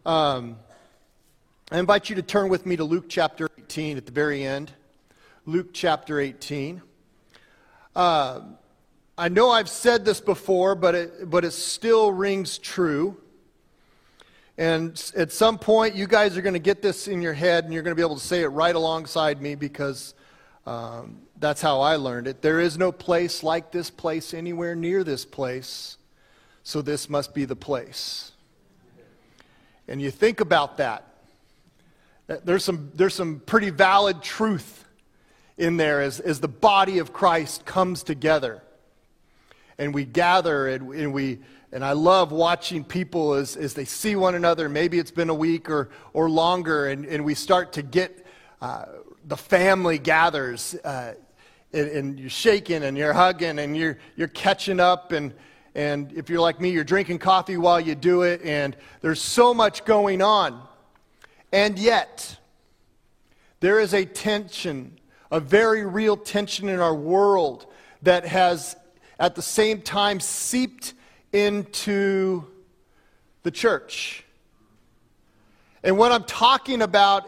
I invite you to turn with me to Luke chapter 18 at the very end. Luke chapter 18. I know I've said this before, but it still rings true. And at some point, you guys are going to get this in your head, and you're going to be able to say it right alongside me because that's how I learned it. There is no place like this place anywhere near this place, so this must be the place. And you think about that. There's some pretty valid truth in there as the body of Christ comes together. And we gather and I love watching people as they see one another. Maybe it's been a week or longer, and we start to get the family gathers, and you're shaking and you're hugging and you're catching up, and if you're like me, you're drinking coffee while you do it, and there's so much going on. And yet, there is a tension, a very real tension in our world that has at the same time seeped into the church. And what I'm talking about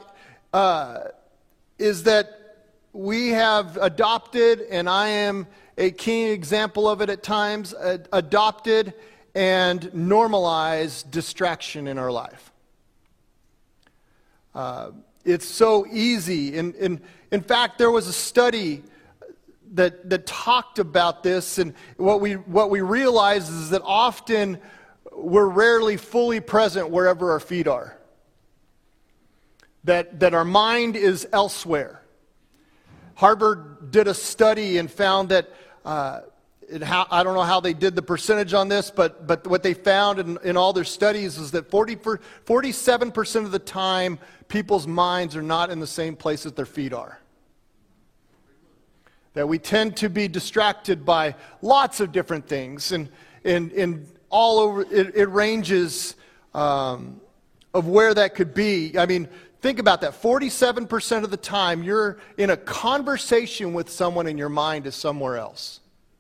is that we have adopted, and I am a key example of it at times, adopted and normalized distraction in our life. It's so easy. In fact, there was a study that talked about this, and what we realize is that often we're rarely fully present wherever our feet are. That our mind is elsewhere. Harvard did a study and found that I don't know how they did the percentage on this, but what they found in all their studies is that 47% of the time people's minds are not in the same place that their feet are. That we tend to be distracted by lots of different things, and all over it ranges of where that could be. I mean, think about that. 47% of the time you're in a conversation with someone and your mind is somewhere else.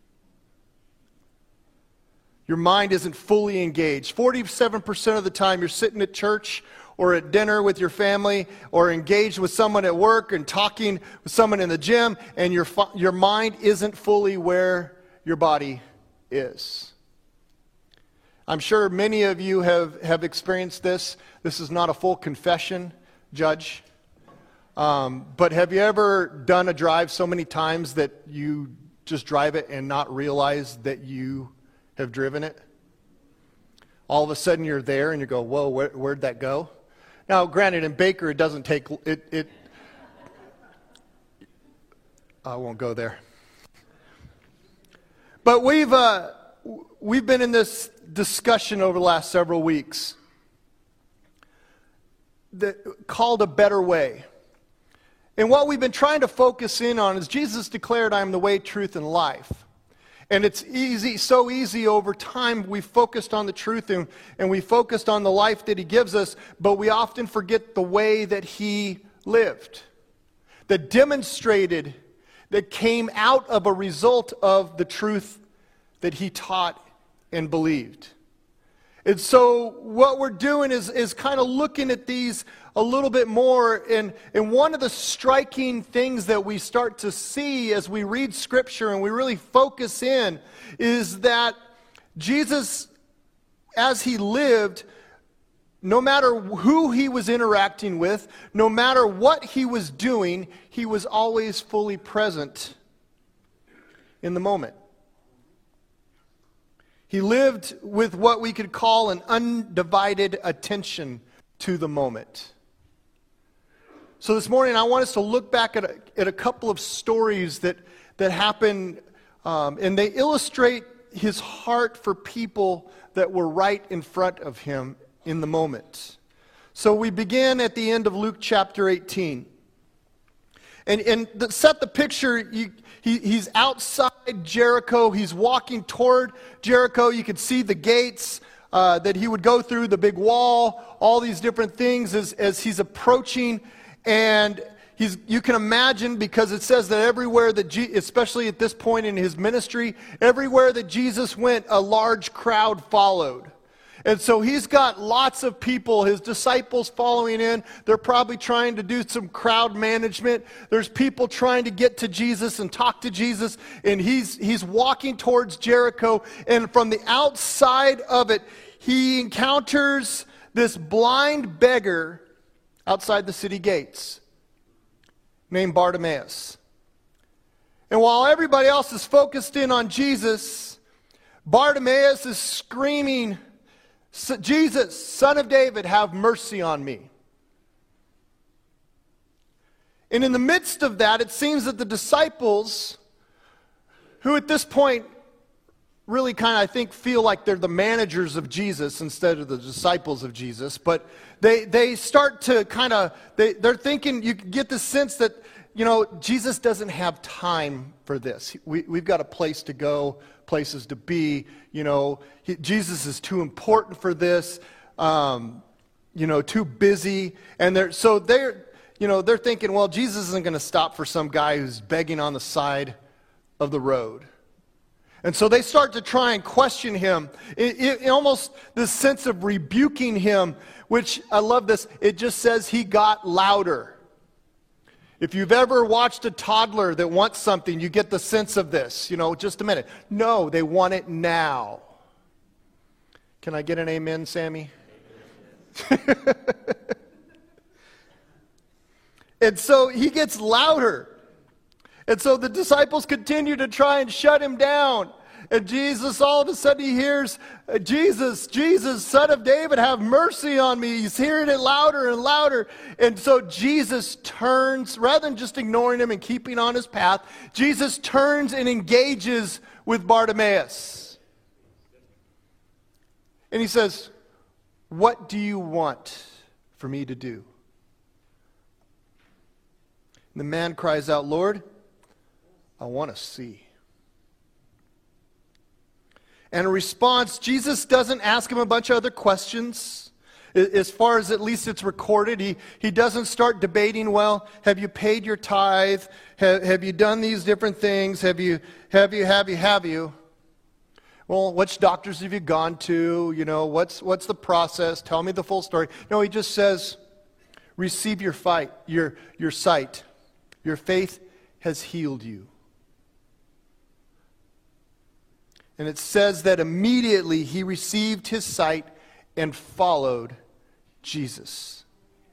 Your mind isn't fully engaged. 47% of the time you're sitting at church or at dinner with your family or engaged with someone at work and talking with someone in the gym, and your mind isn't fully where your body is. I'm sure many of you have experienced this. This is not a full confession, Judge. But have you ever done a drive so many times that you just drive it and not realize that you have driven it? All of a sudden you're there and you go, whoa, where'd that go? Now, granted, in Baker it doesn't take it. I won't go there. But we've been in this discussion over the last several weeks called A Better Way. And what we've been trying to focus in on is Jesus declared, I am the way, truth, and life. And it's easy, so easy over time. We focused on the truth and we focused on the life that he gives us, but we often forget the way that he lived, that demonstrated, that came out of a result of the truth that he taught and believed. And so what we're doing is kind of looking at these a little bit more, and one of the striking things that we start to see as we read Scripture and we really focus in is that Jesus, as he lived, no matter who he was interacting with, no matter what he was doing, he was always fully present in the moment. He lived with what we could call an undivided attention to the moment. So this morning I want us to look back at a couple of stories that happened, and they illustrate his heart for people that were right in front of him in the moment. So we begin at the end of Luke chapter 18. And set the picture, he's outside Jericho. He's walking toward Jericho. You could see the gates that he would go through, the big wall, all these different things as he's approaching. And you can imagine, because it says that everywhere that, especially at this point in his ministry, everywhere that Jesus went, a large crowd followed. And so he's got lots of people, his disciples following in. They're probably trying to do some crowd management. There's people trying to get to Jesus and talk to Jesus. And he's walking towards Jericho. And from the outside of it, he encounters this blind beggar outside the city gates named Bartimaeus. And while everybody else is focused in on Jesus, Bartimaeus is screaming, "Jesus, Son of David, have mercy on me." And in the midst of that, it seems that the disciples, who at this point really kind of, I think, feel like they're the managers of Jesus instead of the disciples of Jesus, but they start to kind of, they're thinking, you get the sense that, Jesus doesn't have time for this. We've got a place to go, places to be. Jesus is too important for this. Too busy, and they're thinking, well, Jesus isn't going to stop for some guy who's begging on the side of the road. And so they start to try and question him, in almost this sense of rebuking him, which I love this. It just says he got louder. If you've ever watched a toddler that wants something, you get the sense of this, just a minute. No, they want it now. Can I get an amen, Sammy? And so he gets louder. And so the disciples continue to try and shut him down. And Jesus, all of a sudden he hears, "Jesus, Jesus, Son of David, have mercy on me." He's hearing it louder and louder. And so Jesus turns, rather than just ignoring him and keeping on his path, Jesus turns and engages with Bartimaeus. And he says, "What do you want for me to do?" And the man cries out, "Lord, I want to see." And in response, Jesus doesn't ask him a bunch of other questions. As far as at least it's recorded, he doesn't start debating, well, have you paid your tithe? Have you done these different things? Have you? Well, which doctors have you gone to? What's the process? Tell me the full story. No, he just says, receive your sight. Your faith has healed you. And it says that immediately he received his sight and followed Jesus.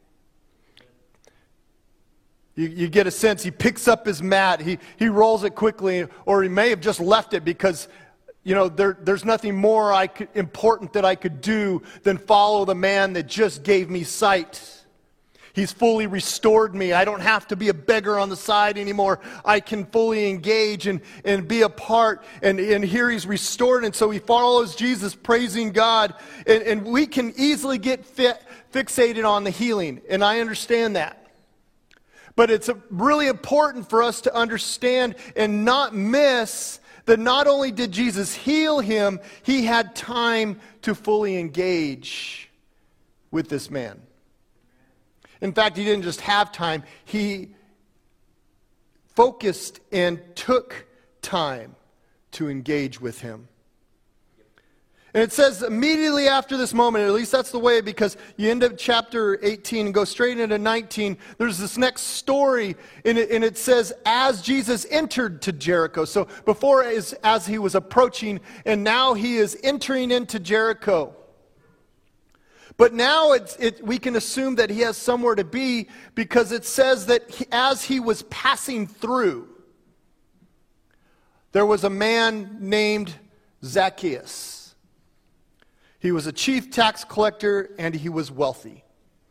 You get a sense, he picks up his mat, he rolls it quickly, or he may have just left it because, there's nothing more important that I could do than follow the man that just gave me sight. He's fully restored me. I don't have to be a beggar on the side anymore. I can fully engage and be a part. And here he's restored. And so he follows Jesus, praising God. And we can easily get fixated on the healing. And I understand that. But it's really important for us to understand and not miss that not only did Jesus heal him, he had time to fully engage with this man. In fact, he didn't just have time, he focused and took time to engage with him. And it says immediately after this moment, at least that's the way, because you end up chapter 18 and go straight into 19, there's this next story, and it says, as Jesus entered to Jericho. So before as he was approaching, and now he is entering into Jericho. But now we can assume that he has somewhere to be, because it says that as he was passing through, there was a man named Zacchaeus. He was a chief tax collector and he was wealthy.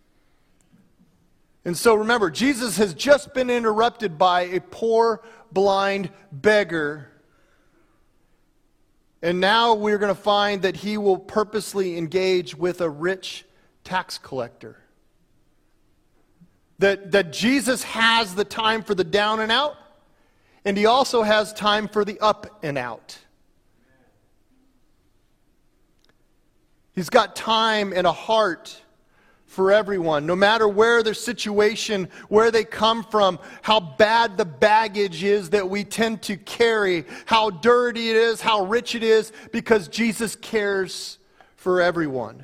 And so remember, Jesus has just been interrupted by a poor, blind beggar. And now we're going to find that he will purposely engage with a rich tax collector. That Jesus has the time for the down and out, and he also has time for the up and out. He's got time and a heart for everyone, no matter where their situation, where they come from, how bad the baggage is that we tend to carry, how dirty it is, how rich it is, because Jesus cares for everyone.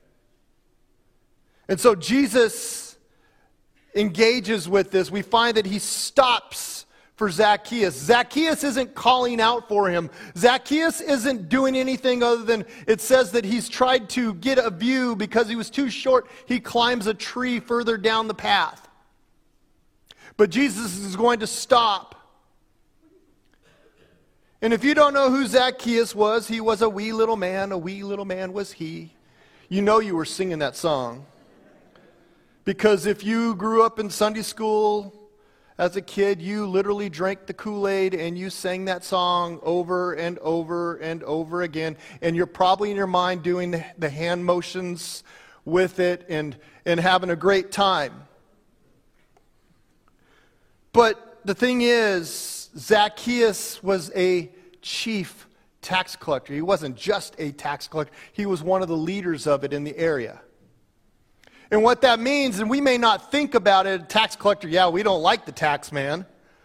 And so Jesus engages with this. We find that he stops for Zacchaeus. Zacchaeus isn't calling out for him. Zacchaeus isn't doing anything other than it says that he's tried to get a view because he was too short. He climbs a tree further down the path. But Jesus is going to stop. And if you don't know who Zacchaeus was, he was a wee little man was he. You know you were singing that song. Because if you grew up in Sunday school as a kid, you literally drank the Kool-Aid and you sang that song over and over and over again. And you're probably in your mind doing the hand motions with it and having a great time. But the thing is, Zacchaeus was a chief tax collector. He wasn't just a tax collector. He was one of the leaders of it in the area. And what that means, and we may not think about it, a tax collector, yeah, we don't like the tax man.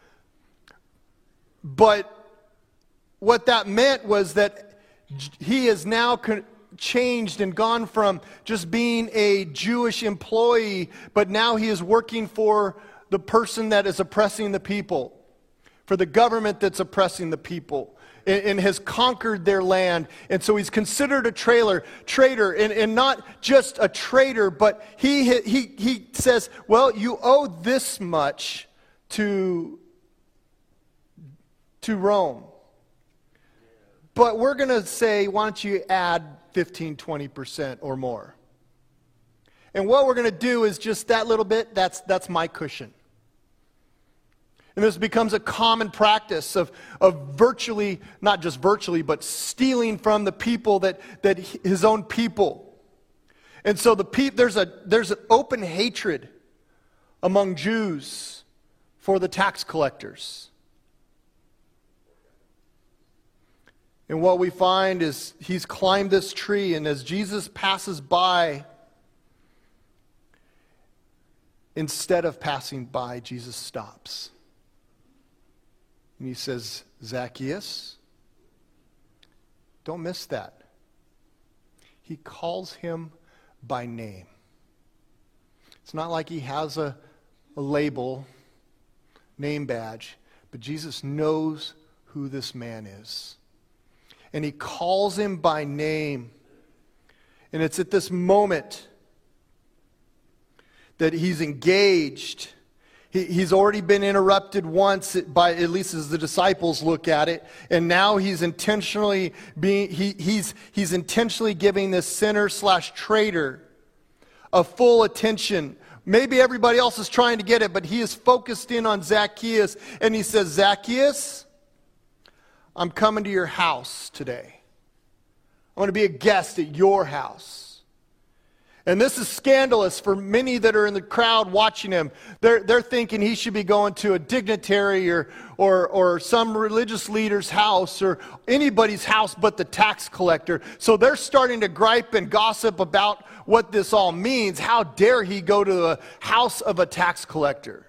But what that meant was that he is now changed and gone from just being a Jewish employee, but now he is working for the person that is oppressing the people, for the government that's oppressing the people. And has conquered their land. And so he's considered a traitor, and not just a traitor, but he says, well, you owe this much to Rome. But we're going to say, why don't you add 15, 20% or more? And what we're going to do is just that little bit, that's my cushion. And this becomes a common practice of virtually, not just virtually, but stealing from the people that his own people. And so there's an open hatred among Jews for the tax collectors. And what we find is he's climbed this tree, and as Jesus passes by, instead of passing by, Jesus stops. And he says, Zacchaeus, don't miss that. He calls him by name. It's not like he has a label, name badge, but Jesus knows who this man is. And he calls him by name. And it's at this moment that he's engaged. He's already been interrupted once by, at least as the disciples look at it, and now he's intentionally he's intentionally giving this sinner/traitor a full attention. Maybe everybody else is trying to get it, but he is focused in on Zacchaeus, and he says, Zacchaeus, I'm coming to your house today. I want to be a guest at your house. And this is scandalous for many that are in the crowd watching him. They're thinking he should be going to a dignitary or some religious leader's house or anybody's house but the tax collector. So they're starting to gripe and gossip about what this all means. How dare he go to the house of a tax collector?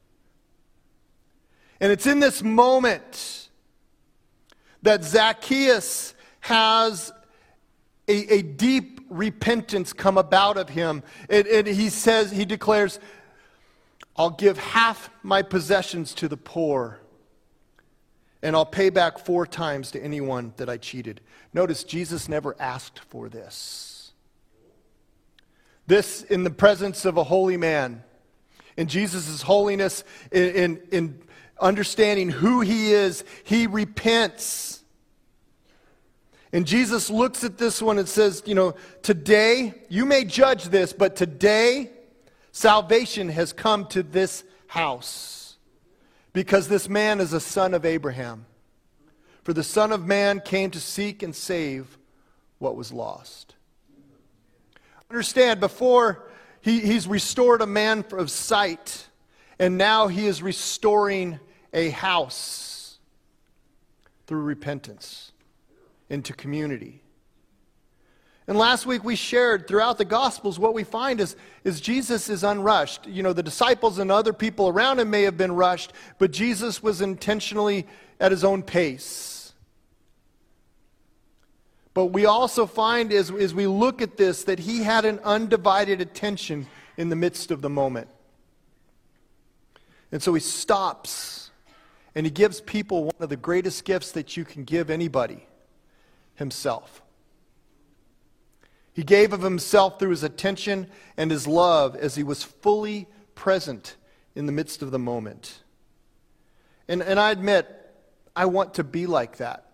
And it's in this moment that Zacchaeus has a deep repentance come about of him. And he declares, I'll give half my possessions to the poor, and I'll pay back 4 times to anyone that I cheated. Notice Jesus never asked for this. This in the presence of a holy man. In Jesus' holiness, in understanding who he is, he repents. And Jesus looks at this one and says, today, you may judge this, but today, salvation has come to this house. Because this man is a son of Abraham. For the Son of Man came to seek and save what was lost. Understand, before he's restored a man of sight, and now he is restoring a house through repentance into community. And last week we shared throughout the Gospels what we find is Jesus is unrushed. The disciples and other people around him may have been rushed, but Jesus was intentionally at his own pace. But we also find as we look at this that he had an undivided attention in the midst of the moment. And so he stops and he gives people one of the greatest gifts that you can give anybody, himself. He gave of himself through his attention and his love as he was fully present in the midst of the moment. And I admit, I want to be like that.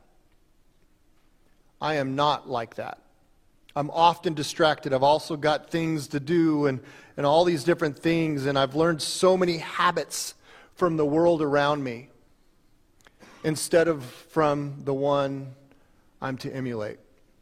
I am not like that. I'm often distracted. I've also got things to do and all these different things, and I've learned so many habits from the world around me instead of from the one I'm to emulate.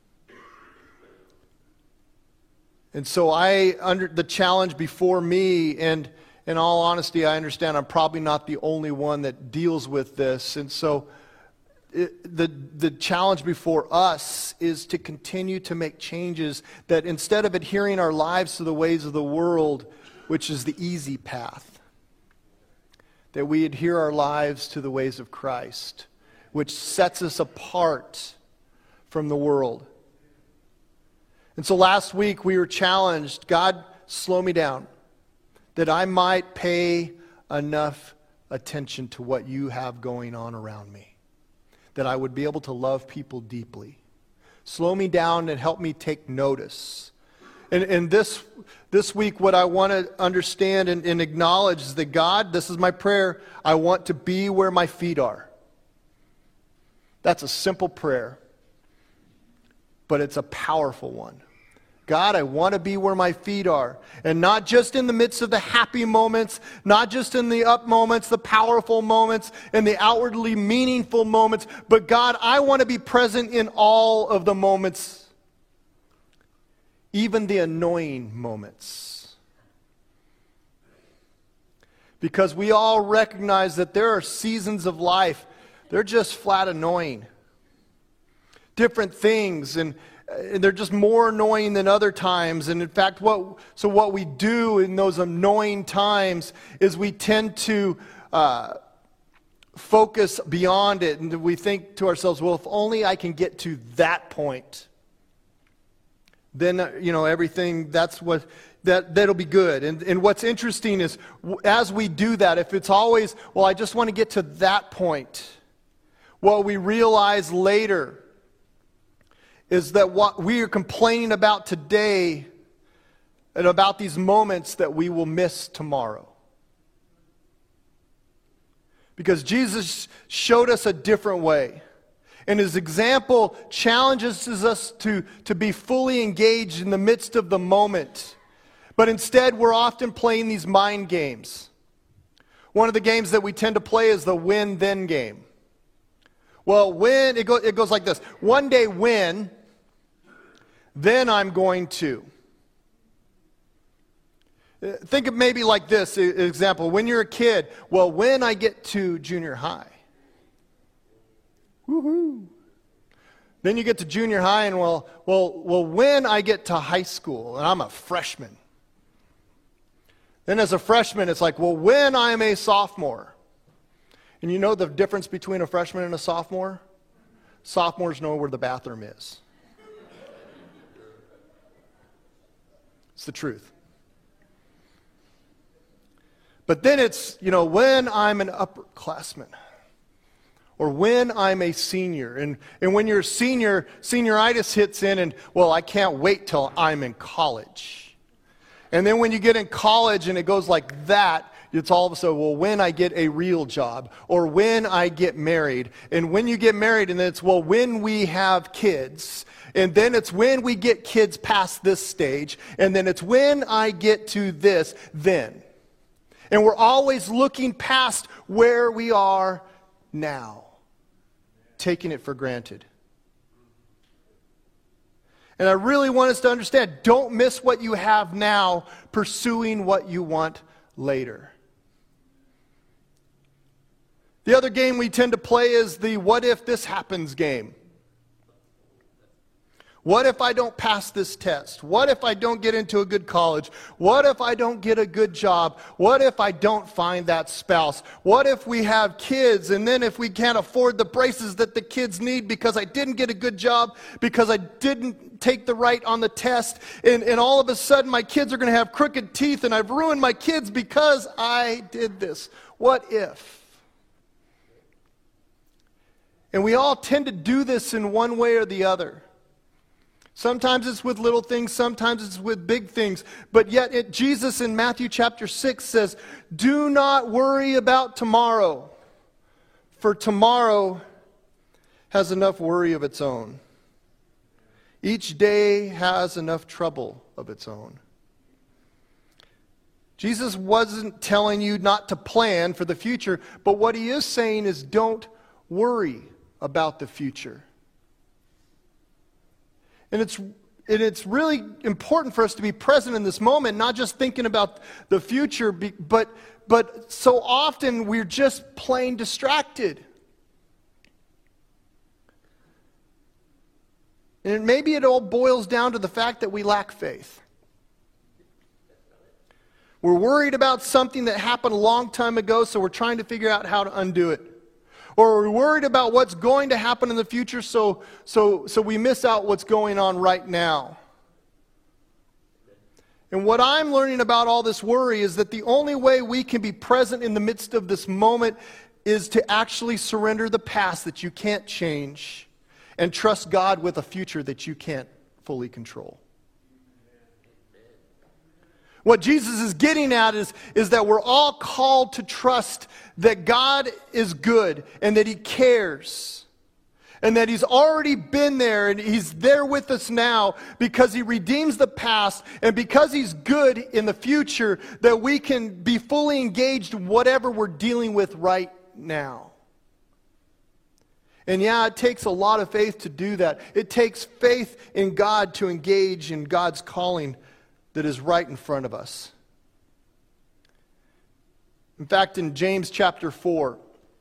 And so under the challenge before me, and in all honesty, I understand I'm probably not the only one that deals with this, and so the challenge before us is to continue to make changes that instead of adhering our lives to the ways of the world, which is the easy path, that we adhere our lives to the ways of Christ, which sets us apart from the world. And so last week we were challenged, God, slow me down, that I might pay enough attention to what you have going on around me, that I would be able to love people deeply. Slow me down and help me take notice. And this week, what I want to understand and acknowledge is that God, this is my prayer, I want to be where my feet are. That's a simple prayer, but it's a powerful one. God, I want to be where my feet are. And not just in the midst of the happy moments, not just in the up moments, the powerful moments, and the outwardly meaningful moments, but God, I want to be present in all of the moments, even the annoying moments. Because we all recognize that there are seasons of life, they're just flat annoying. Different things, and they're just more annoying than other times. And in fact, what we do in those annoying times is we tend to focus beyond it, and we think to ourselves, well, if only I can get to that point, then everything that'll be good. And what's interesting is as we do that, if it's always, well, I just want to get to that point, what we realize later is that what we are complaining about today and about these moments that we will miss tomorrow. Because Jesus showed us a different way. And his example challenges us to be fully engaged in the midst of the moment. But instead, we're often playing these mind games. One of the games that we tend to play is the win-then game. Well, when it goes like this. One day when, then I'm going to. Think of maybe like this example. When you're a kid, well, when I get to junior high. Woohoo. Then you get to junior high and well, when I get to high school, and I'm a freshman. Then as a freshman, it's like, well, when I'm a sophomore. And you know the difference between a freshman and a sophomore? Sophomores know where the bathroom is. It's the truth. But then it's, when I'm an upperclassman. Or when I'm a senior. And when you're a senior, senioritis hits in and, well, I can't wait till I'm in college. And then when you get in college and it goes like that, it's all of a sudden, well, when I get a real job, or when I get married, and when you get married, and then it's, well, when we have kids, and then it's when we get kids past this stage, and then it's when I get to this, then. And we're always looking past where we are now, taking it for granted. And I really want us to understand, don't miss what you have now, pursuing what you want later. The other game we tend to play is the what if this happens game. What if I don't pass this test? What if I don't get into a good college? What if I don't get a good job? What if I don't find that spouse? What if we have kids and then if we can't afford the braces that the kids need because I didn't get a good job, because I didn't take the right on the test, and all of a sudden my kids are going to have crooked teeth and I've ruined my kids because I did this. What if? And we all tend to do this in one way or the other. Sometimes it's with little things, sometimes it's with big things. But yet Jesus in Matthew chapter 6 says, do not worry about tomorrow, for tomorrow has enough worry of its own. Each day has enough trouble of its own. Jesus wasn't telling you not to plan for the future, but what he is saying is don't worry about the future. And it's really important for us to be present in this moment, not just thinking about the future, but so often we're just plain distracted. And maybe it all boils down to the fact that we lack faith. We're worried about something that happened a long time ago, so we're trying to figure out how to undo it. Or we're worried about what's going to happen in the future, so we miss out what's going on right now. And what I'm learning about all this worry is that the only way we can be present in the midst of this moment is to actually surrender the past that you can't change and trust God with a future that you can't fully control. What Jesus is getting at is that we're all called to trust that God is good and that he cares and that he's already been there and he's there with us now because he redeems the past, and because he's good in the future, that we can be fully engaged in whatever we're dealing with right now. And yeah, it takes a lot of faith to do that. It takes faith in God to engage in God's calling that is right in front of us. In fact, in James chapter 4,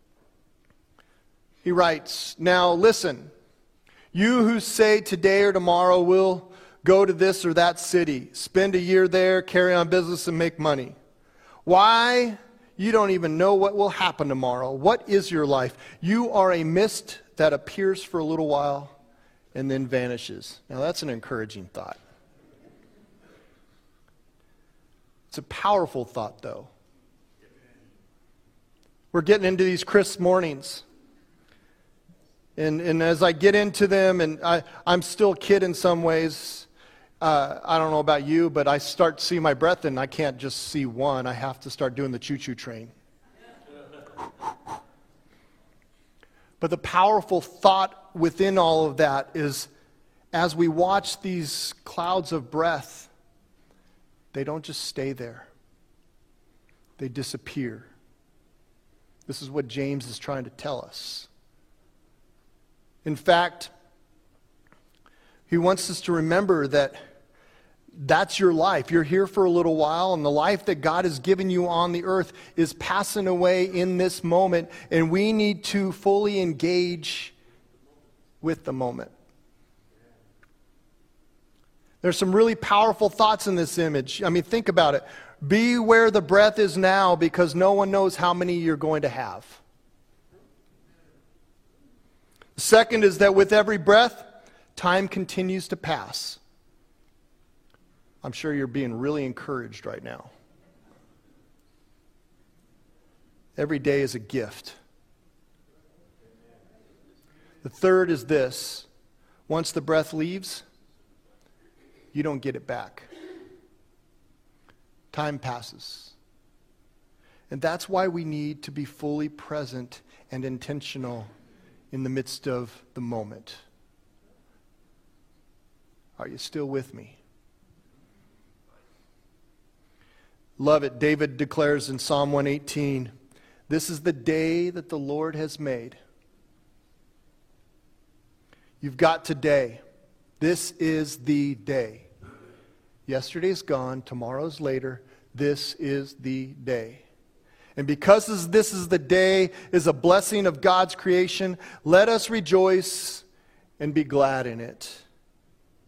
he writes, now listen, you who say today or tomorrow we'll go to this or that city, spend a year there, carry on business and make money. Why? You don't even know what will happen tomorrow. What is your life? You are a mist that appears for a little while and then vanishes. Now that's an encouraging thought. It's a powerful thought, though. We're getting into these crisp mornings. And as I get into them, and I'm still a kid in some ways. I don't know about you, but I start to see my breath, and I can't just see one. I have to start doing the choo-choo train. But the powerful thought within all of that is, as we watch these clouds of breath, they don't just stay there. They disappear. This is what James is trying to tell us. In fact, he wants us to remember that that's your life. You're here for a little while, and the life that God has given you on the earth is passing away in this moment, and we need to fully engage with the moment. There's some really powerful thoughts in this image. I mean, think about it. Be where the breath is now, because no one knows how many you're going to have. The second is that with every breath, time continues to pass. I'm sure you're being really encouraged right now. Every day is a gift. The third is this. Once the breath leaves, you don't get it back. Time passes. And that's why we need to be fully present and intentional in the midst of the moment. Are you still with me? Love it. David declares in Psalm 118, this is the day that the Lord has made. You've got today. This is the day. Yesterday's gone, tomorrow's later. This is the day. And because this is the day, is a blessing of God's creation, let us rejoice and be glad in it.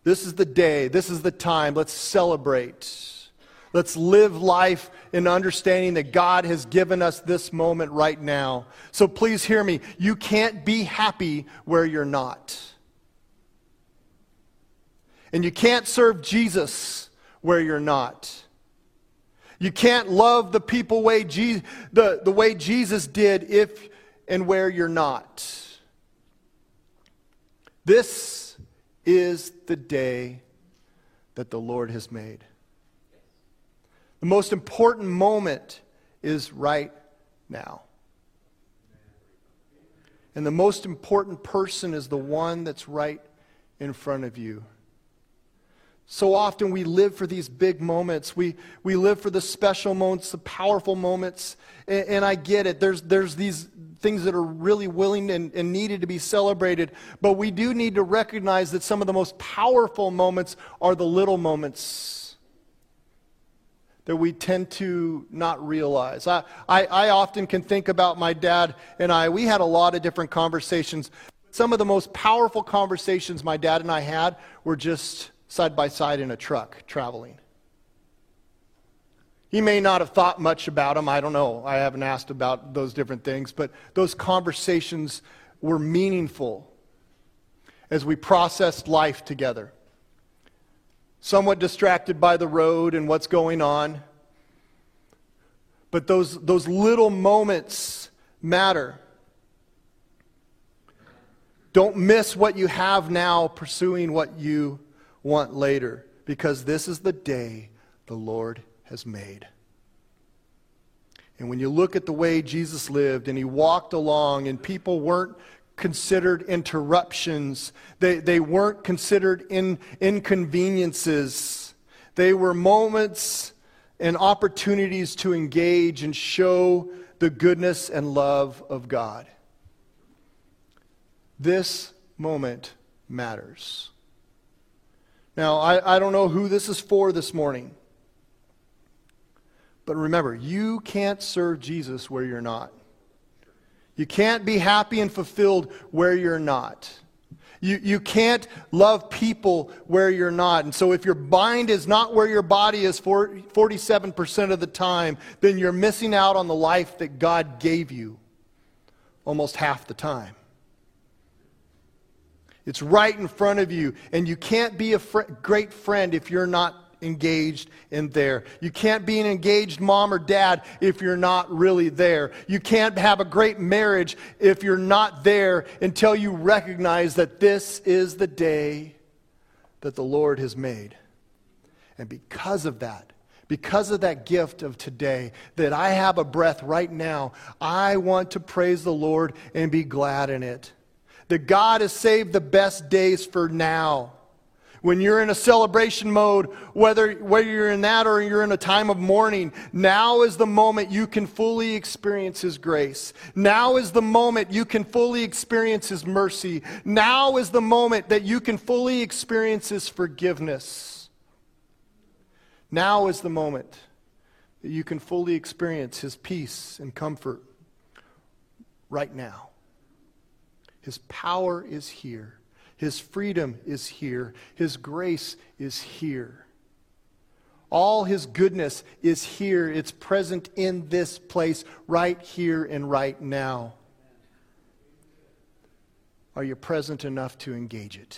This is the day. This is the time. Let's celebrate. Let's live life in understanding that God has given us this moment right now. So please hear me. You can't be happy where you're not. And you can't serve Jesus where you're not. You can't love the people the way Jesus did if and where you're not. This is the day that the Lord has made. The most important moment is right now. And the most important person is the one that's right in front of you. So often we live for these big moments. We live for the special moments, the powerful moments. And I get it. There's these things that are really willing and needed to be celebrated. But we do need to recognize that some of the most powerful moments are the little moments that we tend to not realize. I often can think about my dad and I. We had a lot of different conversations. Some of the most powerful conversations my dad and I had were just side by side in a truck traveling. He may not have thought much about them. I don't know. I haven't asked about those different things. But those conversations were meaningful as we processed life together. Somewhat distracted by the road and what's going on. But those little moments matter. Don't miss what you have now pursuing what you want later, because this is the day the Lord has made. And when you look at the way Jesus lived and he walked along and people weren't considered interruptions, they weren't considered inconveniences. They were moments and opportunities to engage and show the goodness and love of God. This moment matters. Now, I don't know who this is for this morning. But remember, you can't serve Jesus where you're not. You can't be happy and fulfilled where you're not. You can't love people where you're not. And so if your mind is not where your body is 47% of the time, then you're missing out on the life that God gave you almost half the time. It's right in front of you, and you can't be a great friend if you're not engaged in there. You can't be an engaged mom or dad if you're not really there. You can't have a great marriage if you're not there until you recognize that this is the day that the Lord has made. And because of that gift of today, that I have a breath right now, I want to praise the Lord and be glad in it. That God has saved the best days for now. When you're in a celebration mode, whether you're in that or you're in a time of mourning, now is the moment you can fully experience His grace. Now is the moment you can fully experience His mercy. Now is the moment that you can fully experience His forgiveness. Now is the moment that you can fully experience His peace and comfort right now. His power is here. His freedom is here. His grace is here. All His goodness is here. It's present in this place right here and right now. Are you present enough to engage it?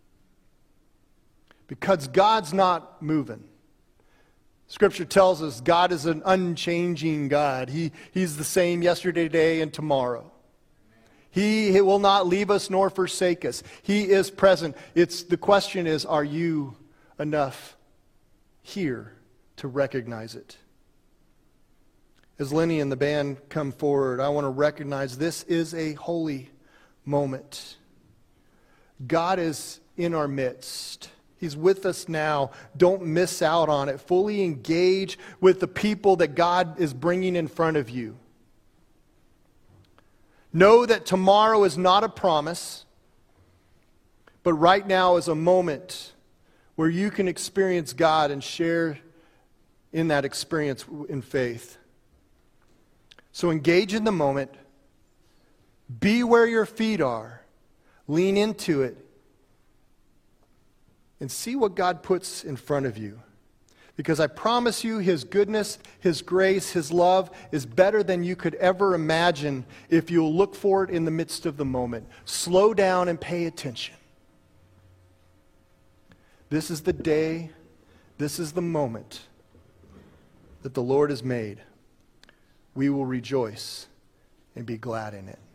Because God's not moving. Scripture tells us God is an unchanging God. He's the same yesterday, today, and tomorrow. He will not leave us nor forsake us. He is present. The question is, are you enough here to recognize it? As Lenny and the band come forward, I want to recognize this is a holy moment. God is in our midst. He's with us now. Don't miss out on it. Fully engage with the people that God is bringing in front of you. Know that tomorrow is not a promise, but right now is a moment where you can experience God and share in that experience in faith. So engage in the moment. Be where your feet are. Lean into it. and see what God puts in front of you. Because I promise you, His goodness, His grace, His love is better than you could ever imagine if you'll look for it in the midst of the moment. Slow down and pay attention. This is the day, this is the moment that the Lord has made. We will rejoice and be glad in it.